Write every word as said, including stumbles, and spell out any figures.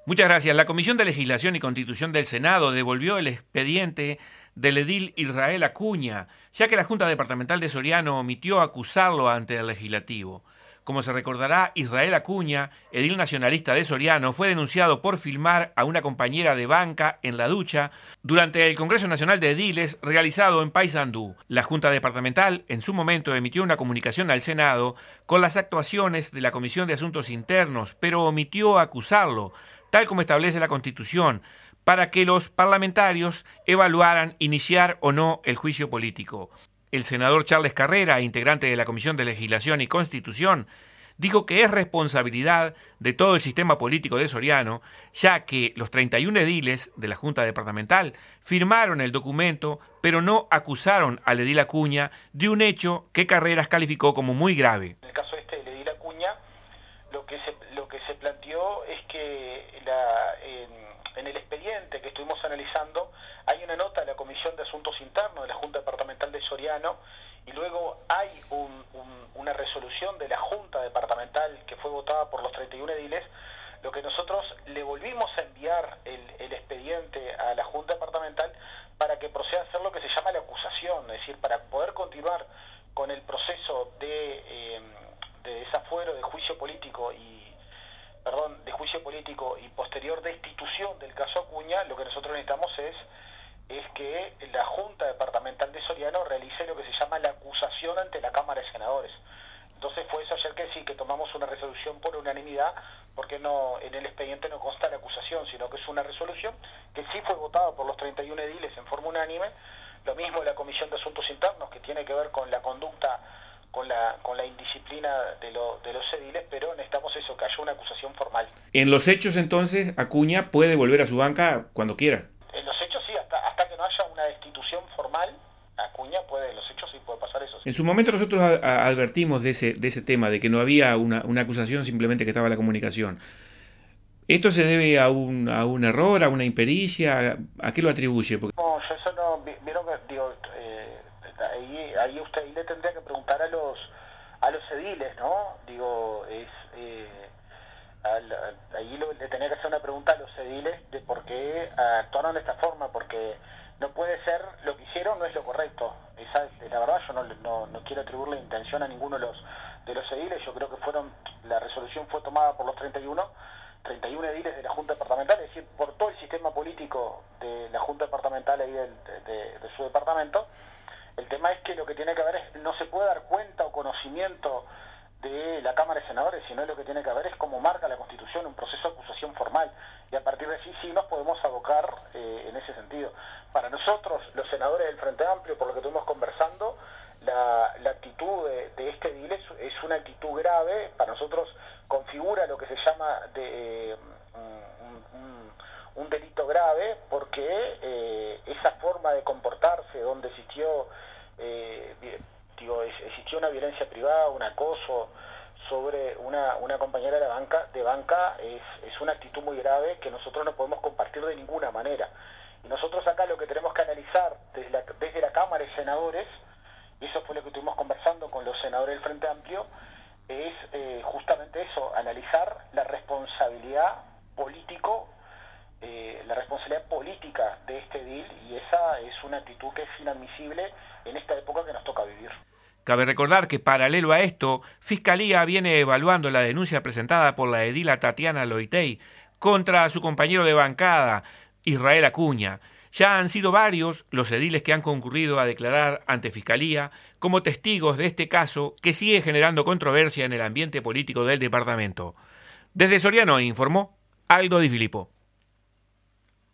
Muchas gracias. La Comisión de Legislación y Constitución del Senado devolvió el expediente del edil Israel Acuña, ya que la Junta Departamental de Soriano omitió acusarlo ante el Legislativo. Como se recordará, Israel Acuña, edil nacionalista de Soriano, fue denunciado por filmar a una compañera de banca en la ducha durante el Congreso Nacional de Ediles realizado en Paysandú. La Junta Departamental en su momento emitió una comunicación al Senado con las actuaciones de la Comisión de Asuntos Internos, pero omitió acusarlo, tal como establece la Constitución, para que los parlamentarios evaluaran iniciar o no el juicio político. El senador Charles Carrera, integrante de la Comisión de Legislación y Constitución, dijo que es responsabilidad de todo el sistema político de Soriano, ya que los treinta y uno ediles de la Junta Departamental firmaron el documento, pero no acusaron al edil Acuña de un hecho que Carreras calificó como muy grave. En el caso este del edil Acuña, lo que se, lo que se planteó es que la, en, en el expediente que estuvimos analizando hay una nota de la Comisión de Asuntos Internos de la Junta Departamental de Soriano y luego hay un, un, una resolución de la Junta Departamental que fue votada por los treinta y uno ediles. Lo que nosotros le volvimos a enviar el, el expediente a la Junta Departamental para que proceda a hacer lo que se llama la acusación, es decir, para poder continuar con el proceso de, eh, de desafuero, de juicio político y perdón, de juicio político y posterior destitución del caso Acuña. Lo que nosotros necesitamos es es que la Junta Departamental de Soriano realice lo que se llama la acusación ante la Cámara de Senadores. Entonces fue eso ayer que sí, que tomamos una resolución por unanimidad, porque no en el expediente no consta la acusación, sino que es una resolución que sí fue votada por los treinta y uno ediles en forma unánime. Lo mismo la Comisión de Asuntos Internos, que tiene que ver con la conducta, con la con la indisciplina de, lo, de los ediles, pero necesitamos eso, que haya una acusación formal. En los hechos, entonces, Acuña puede volver a su banca cuando quiera. En los hechos sí, hasta, hasta que no haya una destitución formal, Acuña puede, en los hechos sí puede pasar eso. Sí. En su momento nosotros a, a, advertimos de ese, de ese tema, de que no había una, una acusación, simplemente que estaba la comunicación. ¿Esto se debe a un, a un error, a una impericia? ¿A qué lo atribuye? Porque... No, yo eso no, vieron que, digo, eh, ahí, ahí usted ahí le tendría que preguntar a los a los ediles, ¿no? Digo, es... Eh, Al, ahí lo, le tenía que hacer una pregunta a los ediles de por qué actuaron de esta forma, porque no puede ser, lo que hicieron no es lo correcto. Esa, la verdad yo no, no, no quiero atribuirle intención a ninguno de los de los ediles. Yo creo que fueron la resolución fue tomada por los treinta y uno ediles de la Junta Departamental, es decir, por todo el sistema político de la Junta Departamental ahí del, de, de su departamento. El tema es que lo que tiene que haber es, no se puede dar cuenta o conocimiento de la Cámara de Senadores, sino lo que tiene que haber es como marca la Constitución, un proceso de acusación formal, y a partir de allí sí nos podemos abocar eh, en ese sentido. Para nosotros, los senadores del Frente Amplio, por lo que estuvimos conversando, la, la actitud de, de este edil es, es una actitud grave. Para nosotros configura lo que se llama de, eh, un, un, un delito grave, porque eh, esa forma de comportarse donde existió eh, Digo, existió una violencia privada, un acoso sobre una, una compañera de banca, de banca es, es una actitud muy grave que nosotros no podemos compartir de ninguna manera. Y nosotros acá lo que tenemos que analizar desde la, desde la Cámara de Senadores, y eso fue lo que estuvimos conversando con los senadores del Frente Amplio, es eh, justamente eso, analizar la responsabilidad político, eh, la responsabilidad política de este edil, y esa es una actitud que es inadmisible en esta época que nos toca vivir. Cabe recordar que, paralelo a esto, Fiscalía viene evaluando la denuncia presentada por la edila Tatiana Loitey contra su compañero de bancada, Israel Acuña. Ya han sido varios los ediles que han concurrido a declarar ante Fiscalía como testigos de este caso que sigue generando controversia en el ambiente político del departamento. Desde Soriano informó Aldo Di Filippo.